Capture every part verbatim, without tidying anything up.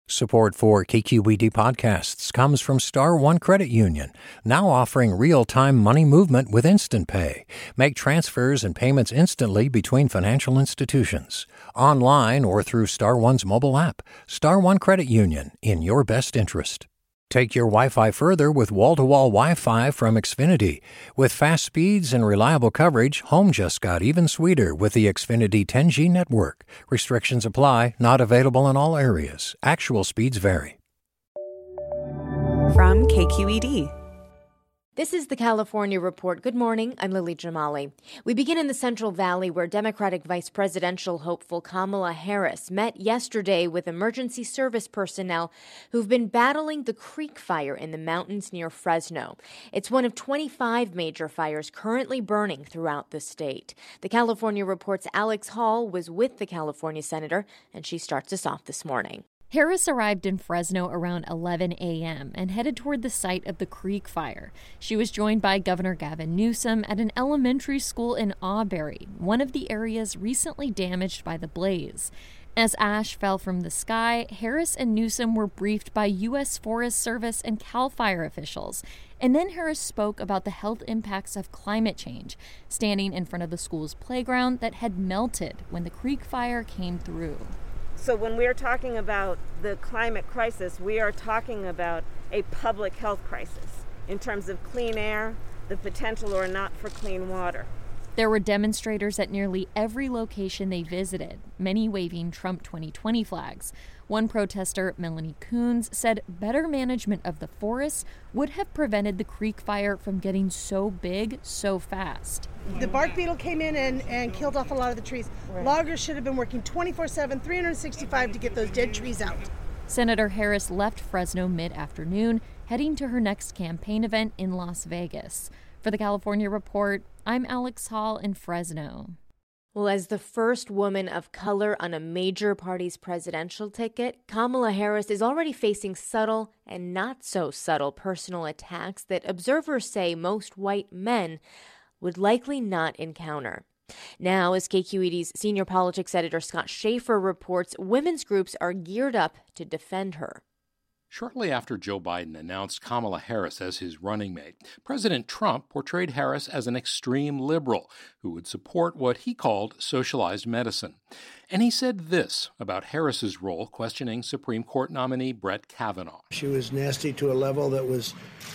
Support for K Q E D podcasts comes from Star One Credit Union, now offering real-time money movement with Instant Pay. Make transfers and payments instantly between financial institutions, online or through Star One's mobile app. Star One Credit Union, in your best interest. Take your Wi-Fi further with wall-to-wall Wi-Fi from Xfinity. With fast speeds and reliable coverage, home just got even sweeter with the Xfinity ten G network. Restrictions apply, not available in all areas. Actual speeds vary. From K Q E D. This is the California Report. Good morning. I'm Lily Jamali. We begin in the Central Valley, where Democratic vice presidential hopeful Kamala Harris met yesterday with emergency service personnel who've been battling the Creek Fire in the mountains near Fresno. It's one of twenty-five major fires currently burning throughout the state. The California Report's Alex Hall was with the California senator, and she starts us off this morning. Harris arrived in Fresno around eleven a.m. and headed toward the site of the Creek Fire. She was joined by Governor Gavin Newsom at an elementary school in Auberry, one of the areas recently damaged by the blaze. As ash fell from the sky, Harris and Newsom were briefed by U S Forest Service and CAL FIRE officials. And then Harris spoke about the health impacts of climate change, standing in front of the school's playground that had melted when the Creek Fire came through. So when we are talking about the climate crisis, we are talking about a public health crisis in terms of clean air, the potential or not for clean water. There were demonstrators at nearly every location they visited, many waving Trump twenty twenty flags. One protester, Melanie Coons, said better management of the forests would have prevented the Creek Fire from getting so big so fast. The bark beetle came in and, and killed off a lot of the trees. Right. Loggers should have been working twenty-four seven, three hundred sixty-five to get those dead trees out. Senator Harris left Fresno mid-afternoon, heading to her next campaign event in Las Vegas. For the California Report, I'm Alex Hall in Fresno. Well, as the first woman of color on a major party's presidential ticket, Kamala Harris is already facing subtle and not so subtle personal attacks that observers say most white men would likely not encounter. Now, as K Q E D's senior politics editor Scott Schaefer reports, women's groups are geared up to defend her. Shortly after Joe Biden announced Kamala Harris as his running mate, President Trump portrayed Harris as an extreme liberal who would support what he called socialized medicine. And he said this about Harris's role questioning Supreme Court nominee Brett Kavanaugh. She was nasty to a level that was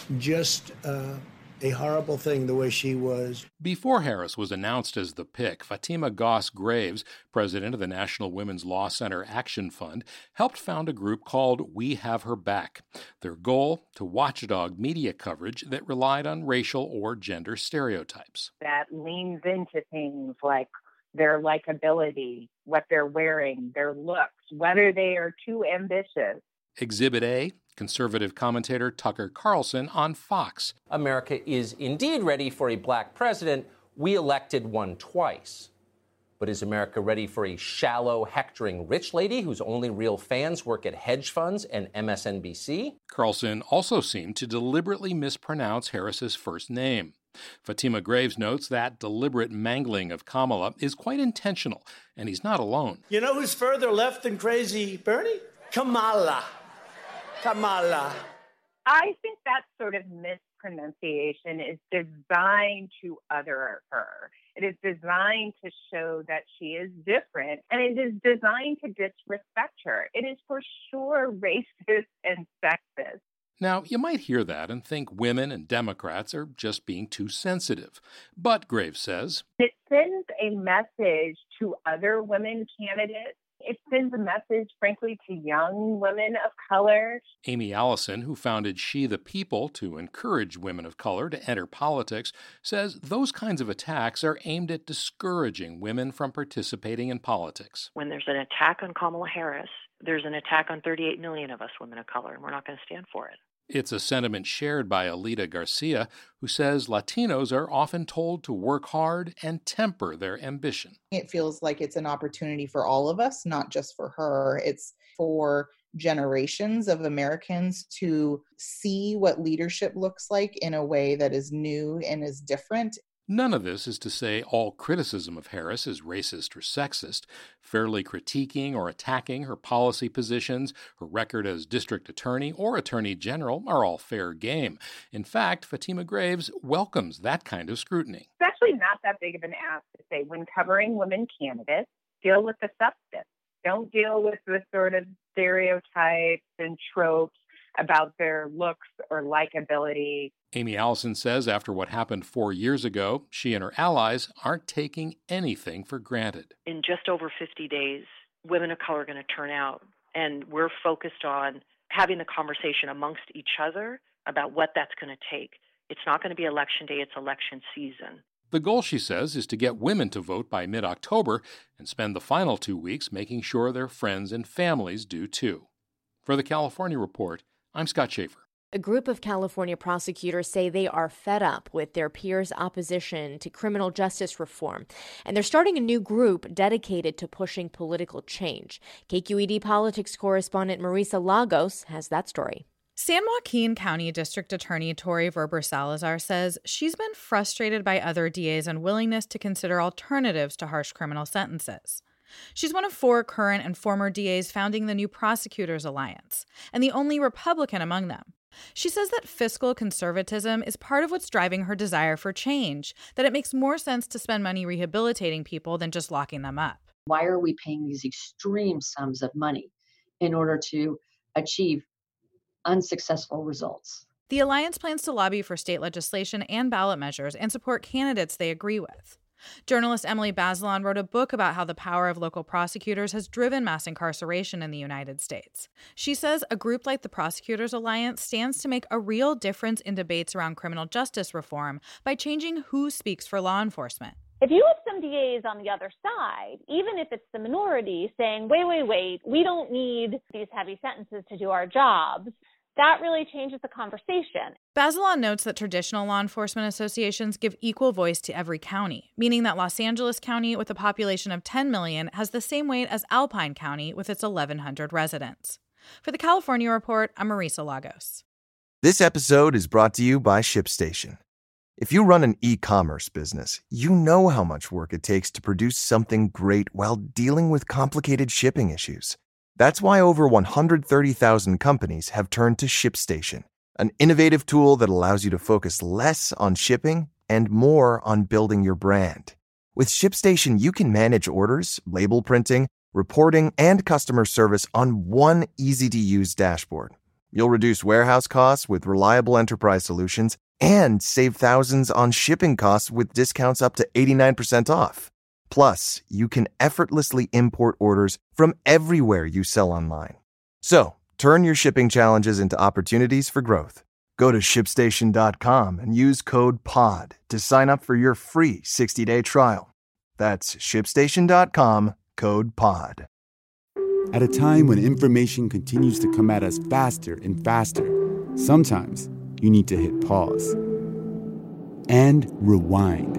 just uh, a horrible thing the way she was. Before Harris was announced as the pick, Fatima Goss Graves, president of the National Women's Law Center Action Fund, helped found a group called We Have Her Back. Their goal, to watchdog media coverage that relied on racial or gender stereotypes. That leans into things like their likability, what they're wearing, their looks, whether they are too ambitious. Exhibit A, conservative commentator Tucker Carlson on Fox. America is indeed ready for a black president. We elected one twice. But is America ready for a shallow, hectoring rich lady whose only real fans work at hedge funds and M S N B C? Carlson also seemed to deliberately mispronounce Harris's first name. Fatima Graves notes that deliberate mangling of Kamala is quite intentional, and he's not alone. You know who's further left than crazy Bernie? Kamala. Kamala. I think that sort of mispronunciation is designed to other her. It is designed to show that she is different, and it is designed to disrespect her. It is for sure racist and sexist. Now, you might hear that and think women and Democrats are just being too sensitive. But, Graves says, it sends a message to other women candidates. It sends a message, frankly, to young women of color. Amy Allison, who founded She the People to encourage women of color to enter politics, says those kinds of attacks are aimed at discouraging women from participating in politics. When there's an attack on Kamala Harris, there's an attack on thirty-eight million of us women of color, and we're not going to stand for it. It's a sentiment shared by Alita Garcia, who says Latinos are often told to work hard and temper their ambition. It feels like it's an opportunity for all of us, not just for her. It's for generations of Americans to see what leadership looks like in a way that is new and is different. None of this is to say all criticism of Harris is racist or sexist. Fairly critiquing or attacking her policy positions, her record as district attorney or attorney general are all fair game. In fact, Fatima Graves welcomes that kind of scrutiny. It's actually not that big of an ask to say when covering women candidates, deal with the substance. Don't deal with the sort of stereotypes and tropes about their looks or likability. Amy Allison says after what happened four years ago, she and her allies aren't taking anything for granted. In just over fifty days, women of color are going to turn out, and we're focused on having the conversation amongst each other about what that's going to take. It's not going to be election day, it's election season. The goal, she says, is to get women to vote by mid-October and spend the final two weeks making sure their friends and families do too. For the California Report, I'm Scott Schaefer. A group of California prosecutors say they are fed up with their peers' opposition to criminal justice reform, and they're starting a new group dedicated to pushing political change. K Q E D politics correspondent Marisa Lagos has that story. San Joaquin County District Attorney Tori Verber Salazar says she's been frustrated by other D A's unwillingness to consider alternatives to harsh criminal sentences. She's one of four current and former D As founding the New Prosecutors Alliance, and the only Republican among them. She says that fiscal conservatism is part of what's driving her desire for change, that it makes more sense to spend money rehabilitating people than just locking them up. Why are we paying these extreme sums of money in order to achieve unsuccessful results? The alliance plans to lobby for state legislation and ballot measures and support candidates they agree with. Journalist Emily Bazelon wrote a book about how the power of local prosecutors has driven mass incarceration in the United States. She says a group like the Prosecutors Alliance stands to make a real difference in debates around criminal justice reform by changing who speaks for law enforcement. If you have some D As on the other side, even if it's the minority, saying, wait, wait, wait, we don't need these heavy sentences to do our jobs, that really changes the conversation. Bazelon notes that traditional law enforcement associations give equal voice to every county, meaning that Los Angeles County, with a population of ten million, has the same weight as Alpine County with its eleven hundred residents. For the California Report, I'm Marisa Lagos. This episode is brought to you by ShipStation. If you run an e-commerce business, you know how much work it takes to produce something great while dealing with complicated shipping issues. That's why over one hundred thirty thousand companies have turned to ShipStation, an innovative tool that allows you to focus less on shipping and more on building your brand. With ShipStation, you can manage orders, label printing, reporting, and customer service on one easy-to-use dashboard. You'll reduce warehouse costs with reliable enterprise solutions and save thousands on shipping costs with discounts up to eighty-nine percent off. Plus, you can effortlessly import orders from everywhere you sell online. So, turn your shipping challenges into opportunities for growth. Go to ShipStation dot com and use code P O D to sign up for your free sixty-day trial. That's ShipStation dot com, code P O D. At a time when information continues to come at us faster and faster, sometimes you need to hit pause and rewind.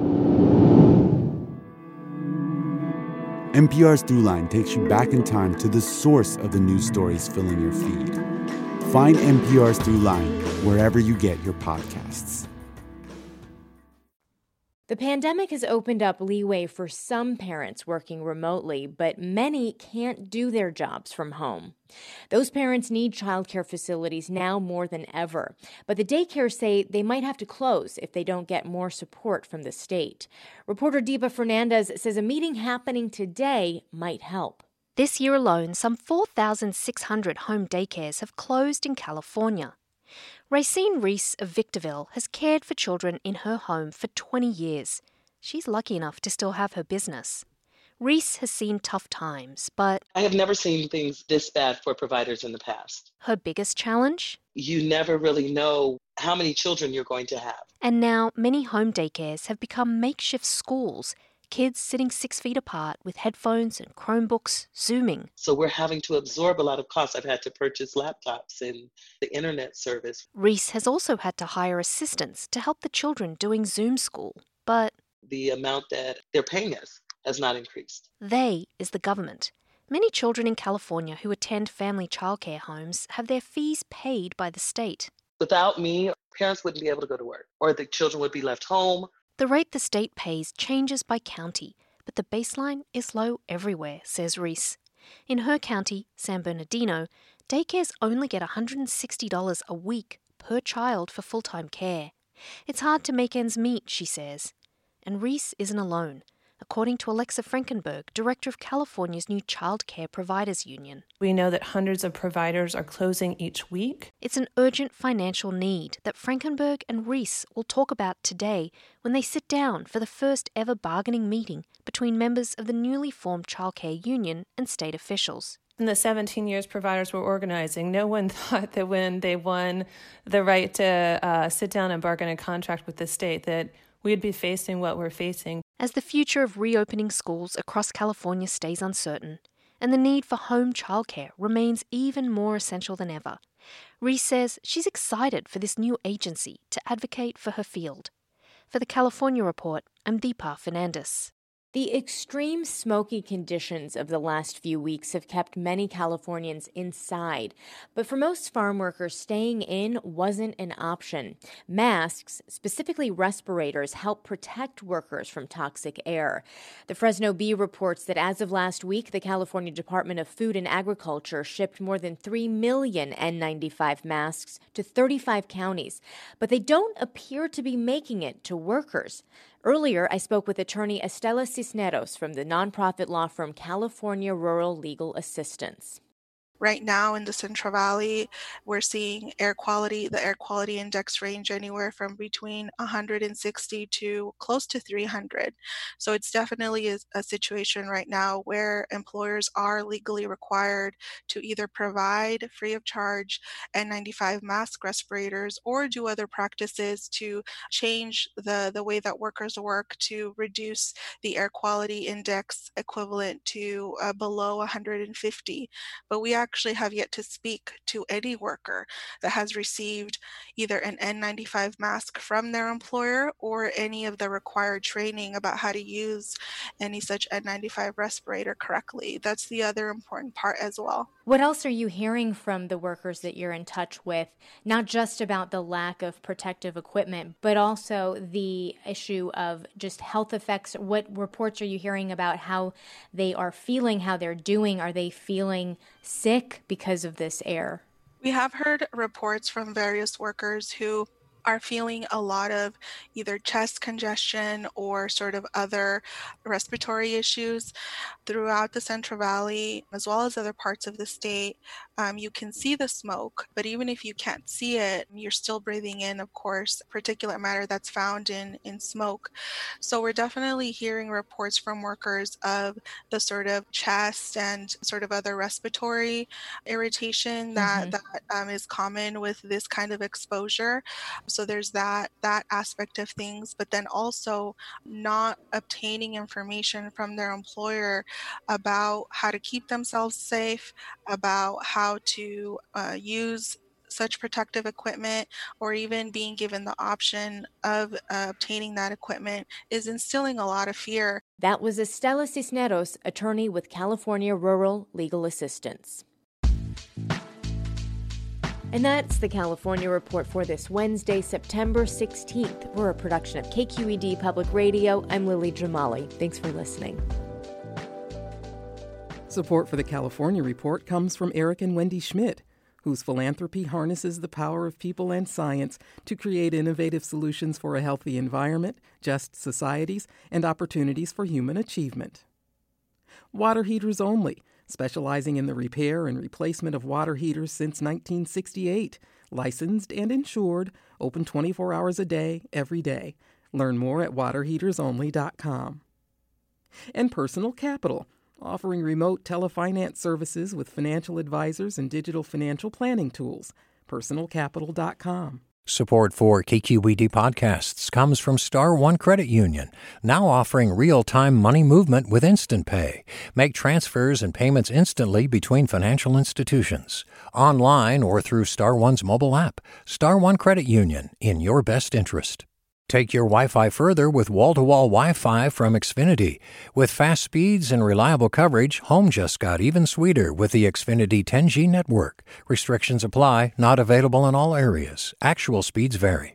N P R's Throughline takes you back in time to the source of the news stories filling your feed. Find N P R's Throughline wherever you get your podcasts. The pandemic has opened up leeway for some parents working remotely, but many can't do their jobs from home. Those parents need childcare facilities now more than ever, but the daycares say they might have to close if they don't get more support from the state. Reporter Deepa Fernandez says a meeting happening today might help. This year alone, some four thousand six hundred home daycares have closed in California. Racine Reese of Victorville has cared for children in her home for twenty years. She's lucky enough to still have her business. Reese has seen tough times, but I have never seen things this bad for providers in the past. Her biggest challenge? You never really know how many children you're going to have. And now many home daycares have become makeshift schools, kids sitting six feet apart with headphones and Chromebooks, Zooming. So we're having to absorb a lot of costs. I've had to purchase laptops and the internet service. Reese has also had to hire assistants to help the children doing Zoom school, but the amount that they're paying us has not increased. They is the government. Many children in California who attend family childcare homes have their fees paid by the state. Without me, parents wouldn't be able to go to work, or the children would be left home. The rate the state pays changes by county, but the baseline is low everywhere, says Reese. In her county, San Bernardino, daycares only get one hundred sixty dollars a week per child for full-time care. It's hard to make ends meet, she says. And Reese isn't alone, according to Alexa Frankenberg, director of California's new Child Care Providers Union. We know that hundreds of providers are closing each week. It's an urgent financial need that Frankenberg and Reese will talk about today when they sit down for the first ever bargaining meeting between members of the newly formed Child Care Union and state officials. In the seventeen years providers were organizing, no one thought that when they won the right to uh, sit down and bargain a contract with the state that we'd be facing what we're facing. As the future of reopening schools across California stays uncertain, and the need for home childcare remains even more essential than ever, Reese says she's excited for this new agency to advocate for her field. For the California Report, I'm Deepa Fernandes. The extreme smoky conditions of the last few weeks have kept many Californians inside. But for most farm workers, staying in wasn't an option. Masks, specifically respirators, help protect workers from toxic air. The Fresno Bee reports that as of last week, the California Department of Food and Agriculture shipped more than three million N ninety-five masks to thirty-five counties. But they don't appear to be making it to workers. Earlier, I spoke with attorney Estela Cisneros from the nonprofit law firm California Rural Legal Assistance. Right now in the Central Valley, we're seeing air quality, the air quality index range anywhere from between one hundred sixty to close to three hundred. So it's definitely a, a situation right now where employers are legally required to either provide free of charge N ninety-five mask respirators or do other practices to change the, the way that workers work to reduce the air quality index equivalent to uh, below one hundred fifty. But we actually actually have yet to speak to any worker that has received either an N ninety-five mask from their employer or any of the required training about how to use any such N ninety-five respirator correctly. That's the other important part as well. What else are you hearing from the workers that you're in touch with, not just about the lack of protective equipment, but also the issue of just health effects? What reports are you hearing about how they are feeling, how they're doing? Are they feeling sick because of this air? We have heard reports from various workers who are feeling a lot of either chest congestion or sort of other respiratory issues throughout the Central Valley, as well as other parts of the state. Um, you can see the smoke, but even if you can't see it, you're still breathing in, of course, particulate matter that's found in, in smoke. So we're definitely hearing reports from workers of the sort of chest and sort of other respiratory irritation that, mm-hmm. that um, is common with this kind of exposure. So there's that that aspect of things, but then also not obtaining information from their employer about how to keep themselves safe, about how to uh, use such protective equipment, or even being given the option of uh, obtaining that equipment is instilling a lot of fear. That was Estela Cisneros, attorney with California Rural Legal Assistance. And that's the California Report for this Wednesday, September sixteenth. We're a production of K Q E D Public Radio. I'm Lily Jamali. Thanks for listening. Support for the California Report comes from Eric and Wendy Schmidt, whose philanthropy harnesses the power of people and science to create innovative solutions for a healthy environment, just societies, and opportunities for human achievement. Water Heaters Only, specializing in the repair and replacement of water heaters since nineteen sixty-eight. Licensed and insured, open twenty-four hours a day, every day. Learn more at water heaters only dot com. And Personal Capital, offering remote telefinance services with financial advisors and digital financial planning tools. personal capital dot com. Support for K Q E D podcasts comes from Star One Credit Union, now offering real-time money movement with Instant Pay. Make transfers and payments instantly between financial institutions, online or through Star One's mobile app. Star One Credit Union, in your best interest. Take your Wi-Fi further with wall-to-wall Wi-Fi from Xfinity. With fast speeds and reliable coverage, home just got even sweeter with the Xfinity ten G network. Restrictions apply, not available in all areas. Actual speeds vary.